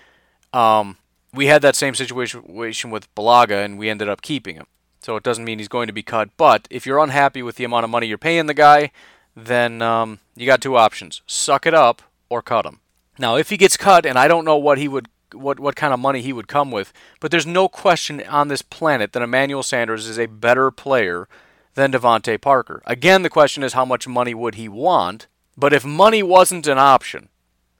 Um, we had that same situation with Bulaga, and we ended up keeping him. So it doesn't mean he's going to be cut. But if you're unhappy with the amount of money you're paying the guy, then um, you got two options. Suck it up or cut him. Now, if he gets cut, and I don't know what he would What, what kind of money he would come with. But there's no question on this planet that Emmanuel Sanders is a better player than Devontae Parker. Again, the question is how much money would he want? But if money wasn't an option,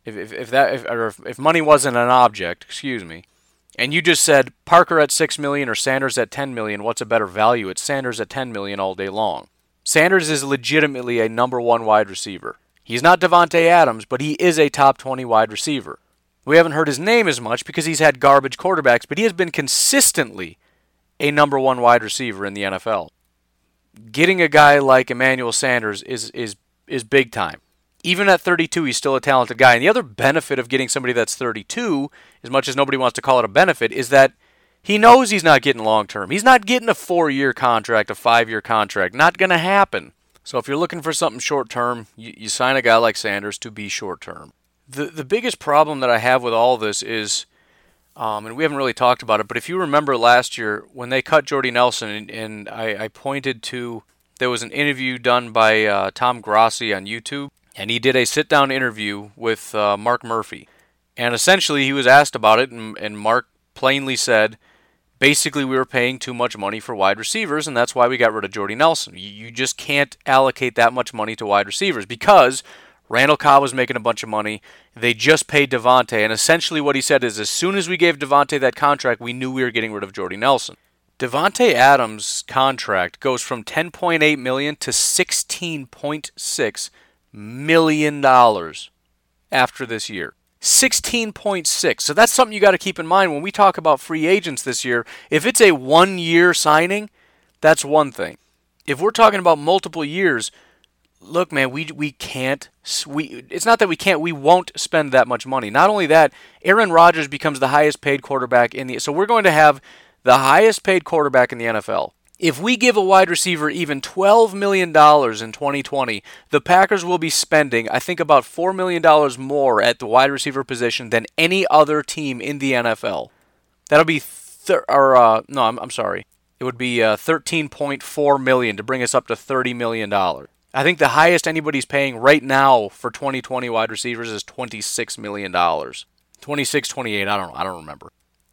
if if, if that if, or if, if money wasn't an object, excuse me, and you just said Parker at six million or Sanders at ten million, what's a better value? It's Sanders at ten million all day long. Sanders is legitimately a number one wide receiver. He's not Davante Adams, but he is a top twenty wide receiver. We haven't heard his name as much because he's had garbage quarterbacks, but he has been consistently a number one wide receiver in the N F L. Getting a guy like Emmanuel Sanders is is is big time. Even at thirty-two, he's still a talented guy. And the other benefit of getting somebody that's thirty-two, as much as nobody wants to call it a benefit, is that he knows he's not getting long-term. He's not getting a four-year contract, a five-year contract. Not going to happen. So if you're looking for something short-term, you, you sign a guy like Sanders to be short-term. The the biggest problem that I have with all this is, um, and we haven't really talked about it, but if you remember last year when they cut Jordy Nelson, and, and I, I pointed to, there was an interview done by uh, Tom Grossi on YouTube, and he did a sit-down interview with uh, Mark Murphy. And essentially he was asked about it, and, and Mark plainly said, basically we were paying too much money for wide receivers, and that's why we got rid of Jordy Nelson. You, you just can't allocate that much money to wide receivers because Randall Cobb was making a bunch of money. They just paid Davante, and essentially what he said is as soon as we gave Davante that contract, we knew we were getting rid of Jordy Nelson. Davante Adams' contract goes from ten point eight million dollars to sixteen point six million dollars after this year. sixteen point six. So that's something you got to keep in mind when we talk about free agents this year. If it's a one-year signing, that's one thing. If we're talking about multiple years, look, man, we we can't. We it's not that we can't. We won't spend that much money. Not only that, Aaron Rodgers becomes the highest paid quarterback in the. So we're going to have the highest paid quarterback in the N F L. If we give a wide receiver even twelve million dollars in twenty twenty, the Packers will be spending, I think, about four million dollars more at the wide receiver position than any other team in the N F L. That'll be, thir- or uh, no, I'm, I'm sorry. It would be uh, thirteen point four million dollars to bring us up to thirty million dollars. I think the highest anybody's paying right now for twenty twenty wide receivers is twenty-six million dollars. twenty-six, twenty-eight, I don't know, I don't remember.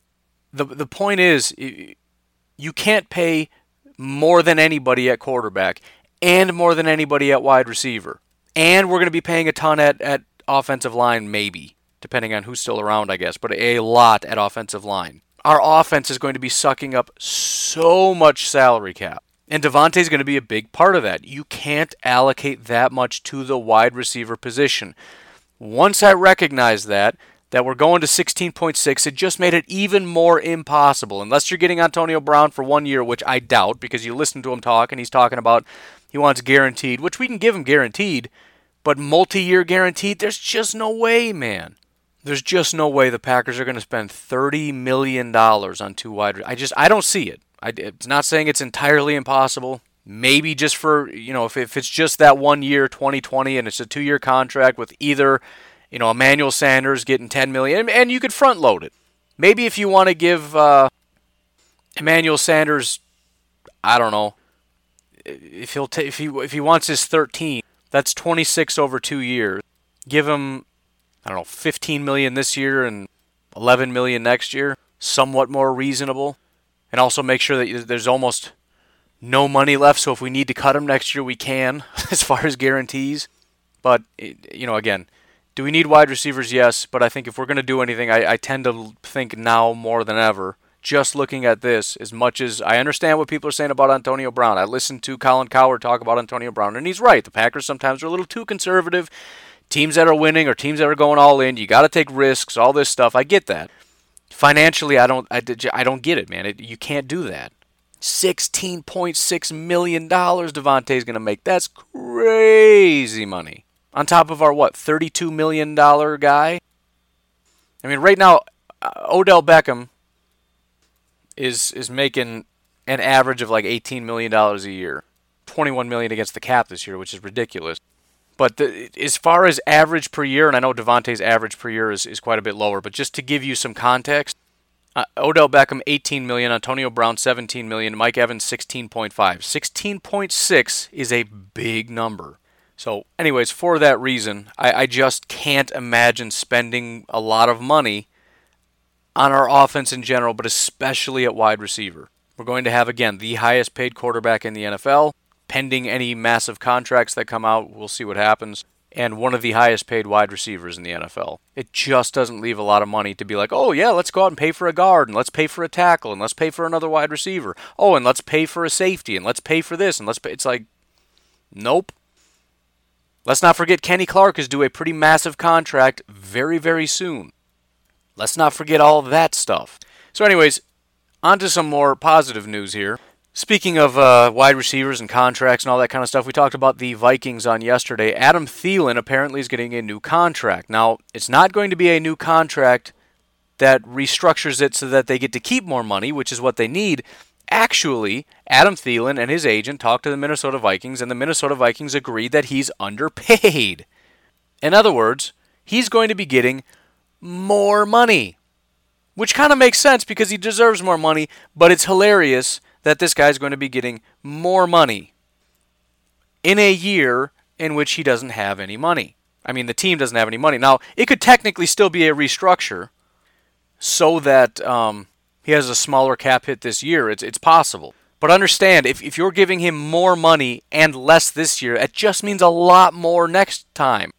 The the point is, you can't pay more than anybody at quarterback and more than anybody at wide receiver. And we're going to be paying a ton at, at offensive line, maybe, depending on who's still around, I guess, but a lot at offensive line. Our offense is going to be sucking up so much salary cap. And Davante's going to be a big part of that. You can't allocate that much to the wide receiver position. Once I recognized that, that we're going to sixteen point six, it just made it even more impossible. Unless you're getting Antonio Brown for one year, which I doubt, because you listen to him talk, and he's talking about he wants guaranteed, which we can give him guaranteed, but multi-year guaranteed, there's just no way, man. There's just no way the Packers are going to spend thirty million dollars on two wide receivers. I just, I don't see it. I, it's not saying it's entirely impossible. Maybe just for, you know, if, if it's just that one year, twenty twenty, and it's a two-year contract with either, you know, Emmanuel Sanders getting ten million dollars, and, and you could front load it. Maybe if you want to give uh, Emmanuel Sanders, I don't know, if he'll ta- if he if he wants his thirteen, that's twenty-six over two years. Give him, I don't know, fifteen million dollars this year and eleven million dollars next year. Somewhat more reasonable. And also make sure that there's almost no money left, so if we need to cut him next year, we can, as far as guarantees. But, you know, again, do we need wide receivers? Yes, but I think if we're going to do anything, I, I tend to think now more than ever, just looking at this, as much as I understand what people are saying about Antonio Brown. I listened to Colin Cowherd talk about Antonio Brown, and he's right. The Packers sometimes are a little too conservative. Teams that are winning or teams that are going all in, you got to take risks, all this stuff. I get that. Financially, I don't I, I don't get it, man. It, you can't do that. sixteen point six million dollars Davante's going to make. That's crazy money. On top of our, what, thirty-two million dollars guy? I mean, right now, Odell Beckham is is making an average of like eighteen million dollars a year. twenty-one million dollars against the cap this year, which is ridiculous. But the, as far as average per year, and I know Davante's average per year is, is quite a bit lower, but just to give you some context, uh, Odell Beckham, eighteen million dollars, Antonio Brown, seventeen million dollars, Mike Evans, sixteen point five. sixteen point six is a big number. So anyways, for that reason, I, I just can't imagine spending a lot of money on our offense in general, but especially at wide receiver. We're going to have, again, the highest paid quarterback in the N F L. Pending any massive contracts that come out, we'll see what happens. and one of the highest paid wide receivers in the N F L. It just doesn't leave a lot of money to be like, oh yeah, let's go out and pay for a guard, and let's pay for a tackle, and let's pay for another wide receiver. Oh, and let's pay for a safety, and let's pay for this, and let's pay. It's like, nope. Let's not forget Kenny Clark is due a pretty massive contract very, very soon. Let's not forget all of that stuff. So anyways, on to some more positive news here. Speaking of uh, wide receivers and contracts and all that kind of stuff, we talked about the Vikings on yesterday. Adam Thielen apparently is getting a new contract. Now, it's not going to be a new contract that restructures it so that they get to keep more money, which is what they need. Actually, Adam Thielen and his agent talked to the Minnesota Vikings, and the Minnesota Vikings agreed that he's underpaid. In other words, he's going to be getting more money, which kind of makes sense because he deserves more money, but it's hilarious that this guy's going to be getting more money in a year in which he doesn't have any money. I mean, the team doesn't have any money. Now, it could technically still be a restructure so that um, he has a smaller cap hit this year. It's it's possible. But understand, if, if you're giving him more money and less this year, it just means a lot more next time.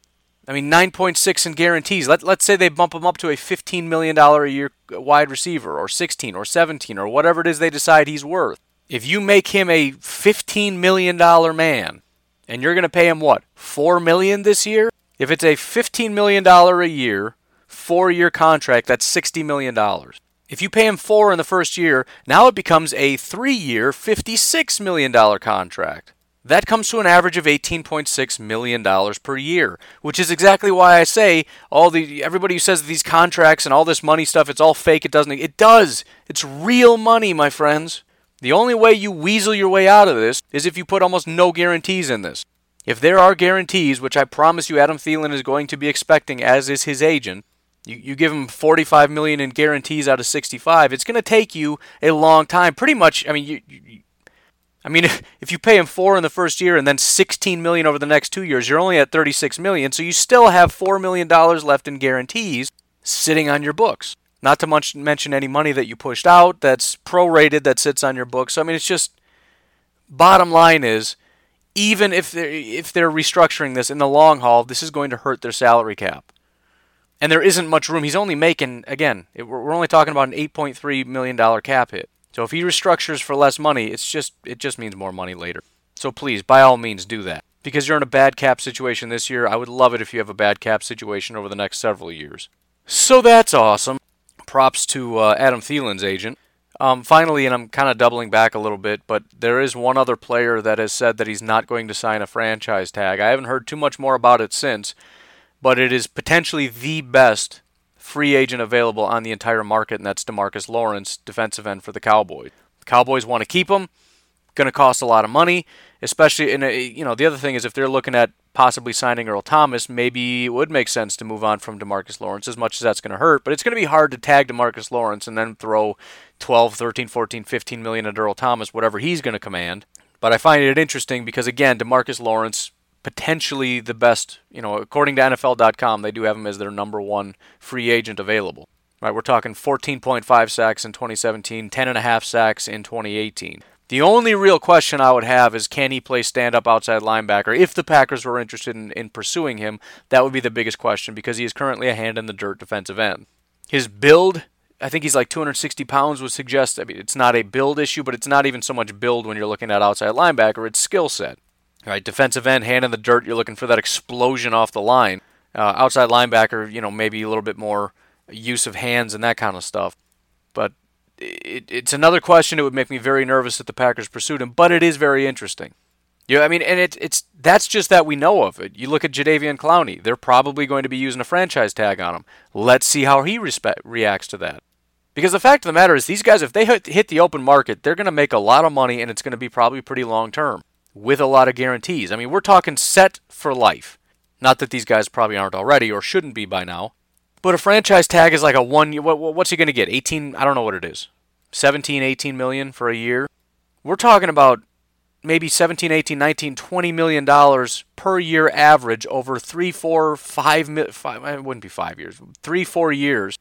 I mean, nine point six in guarantees. Let, let's say they bump him up to a fifteen million dollars a year wide receiver, or sixteen, or seventeen, or whatever it is they decide he's worth. If you make him a fifteen million dollars man, and you're going to pay him, what, four million dollars this year? If it's a fifteen million dollars a year, four-year contract, that's sixty million dollars. If you pay him four in the first year, now it becomes a three-year, fifty-six million dollars contract. That comes to an average of eighteen point six million dollars per year, which is exactly why I say all the everybody who says these contracts and all this money stuff, it's all fake, it doesn't. It does. It's real money, my friends. The only way you weasel your way out of this is if you put almost no guarantees in this. If there are guarantees, which I promise you Adam Thielen is going to be expecting, as is his agent, you, you give him forty-five million dollars in guarantees out of sixty-five, it's going to take you a long time. Pretty much, I mean, you... you I mean, if, if you pay him four in the first year and then sixteen million dollars over the next two years, you're only at thirty-six million dollars, so you still have four million dollars left in guarantees sitting on your books. Not to much mention any money that you pushed out that's prorated that sits on your books. So, I mean, it's just, bottom line is, even if they're, if they're restructuring this in the long haul, this is going to hurt their salary cap. And there isn't much room. He's only making, again, it, we're only talking about an eight point three million dollars cap hit. So if he restructures for less money, it's just it just means more money later. So please, by all means, do that. Because you're in a bad cap situation this year, I would love it if you have a bad cap situation over the next several years. So that's awesome. Props to uh, Adam Thielen's agent. Um, finally, and I'm kind of doubling back a little bit, but there is one other player that has said that he's not going to sign a franchise tag. I haven't heard too much more about it since, but it is potentially the best free agent available on the entire market, and that's DeMarcus Lawrence, defensive end for the Cowboys. The Cowboys want to keep him. Going to cost a lot of money, especially in a, you know, the other thing is if they're looking at possibly signing Earl Thomas, maybe it would make sense to move on from DeMarcus Lawrence, as much as that's going to hurt, but it's going to be hard to tag DeMarcus Lawrence and then throw twelve, thirteen, fourteen, fifteen million at Earl Thomas, whatever he's going to command. But I find it interesting because, again, DeMarcus Lawrence, potentially the best, you know, according to N F L dot com, they do have him as their number one free agent available. Right, we're talking fourteen point five sacks in twenty seventeen, ten point five sacks in twenty eighteen. The only real question I would have is, can he play stand-up outside linebacker? If the Packers were interested in, in pursuing him, that would be the biggest question, because he is currently a hand-in-the-dirt defensive end. His build, I think he's like two hundred sixty pounds, would suggest, I mean, it's not a build issue, but it's not even so much build when you're looking at outside linebacker, it's skill set. Right, defensive end, hand in the dirt, you're looking for that explosion off the line. Uh, outside linebacker, you know, maybe a little bit more use of hands and that kind of stuff. But it, it's another question. It would make me very nervous if the Packers pursued him, but it is very interesting. Yeah, I mean, and it, it's that's just that we know of it. You look at Jadeveon Clowney; they're probably going to be using a franchise tag on him. Let's see how he respe- reacts to that. Because the fact of the matter is, these guys, if they hit, hit the open market, they're going to make a lot of money, and it's going to be probably pretty long term, with a lot of guarantees. I mean, we're talking set for life. Not that these guys probably aren't already or shouldn't be by now. But a franchise tag is like a one year, what, what's he going to get? eighteen, I don't know what it is. seventeen, eighteen million for a year. We're talking about maybe seventeen, eighteen, nineteen, twenty million dollars per year average over three, four, five, five, it wouldn't be five years, three, four years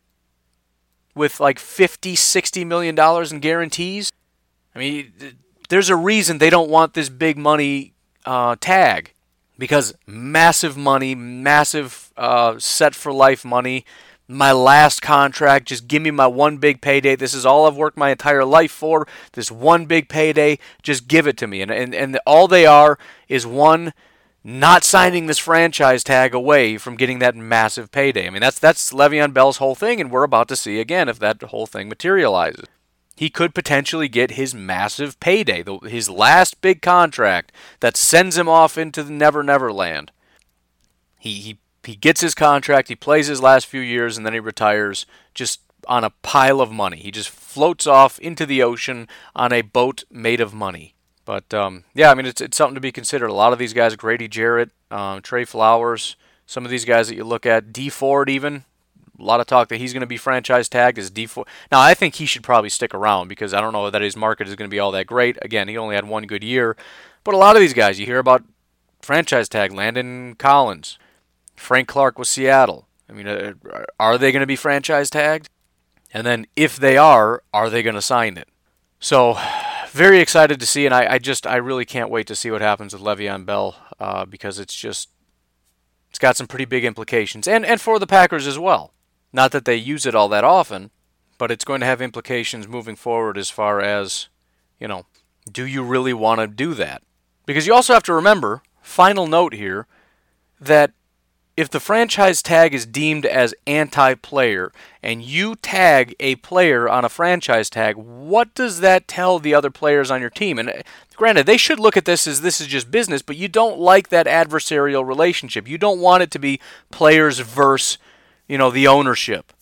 with like fifty, sixty million dollars in guarantees. I mean, there's a reason they don't want this big money uh, tag, Because massive money, massive uh, set-for-life money, my last contract, just give me my one big payday. This is all I've worked my entire life for, this one big payday, just give it to me. And, and, and all they are is one, not signing this franchise tag away from getting that massive payday. I mean, that's that's Le'Veon Bell's whole thing, and we're about to see again if that whole thing materializes. He could potentially get his massive payday, his last big contract that sends him off into the Never Never Land. He, he, he gets his contract, he plays his last few years, and then he retires just on a pile of money. He just floats off into the ocean on a boat made of money. But, um, yeah, I mean, it's it's something to be considered. A lot of these guys, Grady Jarrett, um, Trey Flowers, some of these guys that you look at, Dee Ford even, a lot of talk that he's going to be franchise tagged as Dee Ford. Now, I think he should probably stick around because I don't know that his market is going to be all that great. Again, he only had one good year. But a lot of these guys, you hear about franchise tag, Landon Collins, Frank Clark with Seattle. I mean, uh, are they going to be franchise tagged? And then if they are, are they going to sign it? So, very excited to see, and I, I just, I really can't wait to see what happens with Le'Veon Bell uh, because it's just, it's got some pretty big implications. And, and for the Packers as well. Not that they use it all that often, but it's going to have implications moving forward as far as, you know, do you really want to do that? Because you also have to remember, final note here, that if the franchise tag is deemed as anti-player and you tag a player on a franchise tag, what does that tell the other players on your team? And granted, they should look at this as this is just business, but you don't like that adversarial relationship. You don't want it to be players versus, you know, the ownership.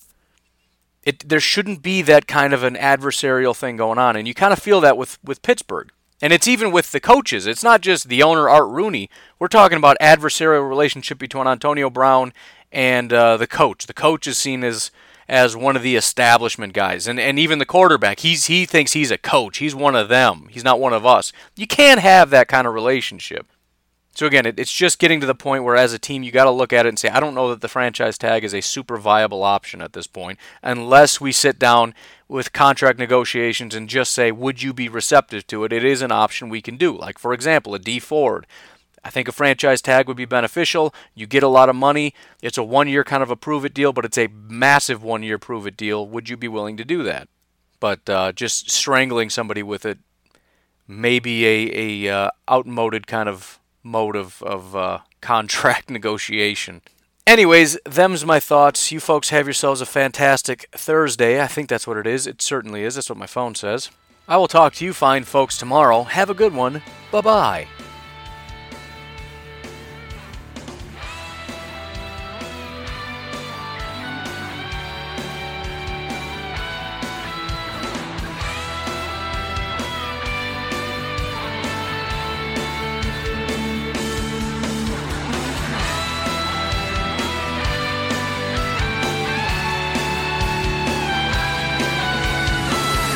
It there shouldn't be that kind of an adversarial thing going on, and you kind of feel that with, with Pittsburgh. And it's even with the coaches. It's not just the owner, Art Rooney. We're talking about adversarial relationship between Antonio Brown and uh, the coach. The coach is seen as as one of the establishment guys, and and even the quarterback. He's he thinks he's a coach. He's one of them. He's not one of us. You can't have that kind of relationship. So again, it, it's just getting to the point where as a team you got to look at it and say, I don't know that the franchise tag is a super viable option at this point, unless we sit down with contract negotiations and just say, would you be receptive to it? It is an option we can do. Like, for example, a Dee Ford. I think a franchise tag would be beneficial. You get a lot of money. It's a one-year kind of a prove-it deal, but it's a massive one-year prove-it deal. Would you be willing to do that? But uh, just strangling somebody with it may be a, a uh, outmoded kind of mode of, of uh, contract negotiation. Anyways, them's my thoughts. You folks have yourselves a fantastic Thursday. I think that's what it is. It certainly is. That's what my phone says. I will talk to you fine folks tomorrow. Have a good one. Bye-bye.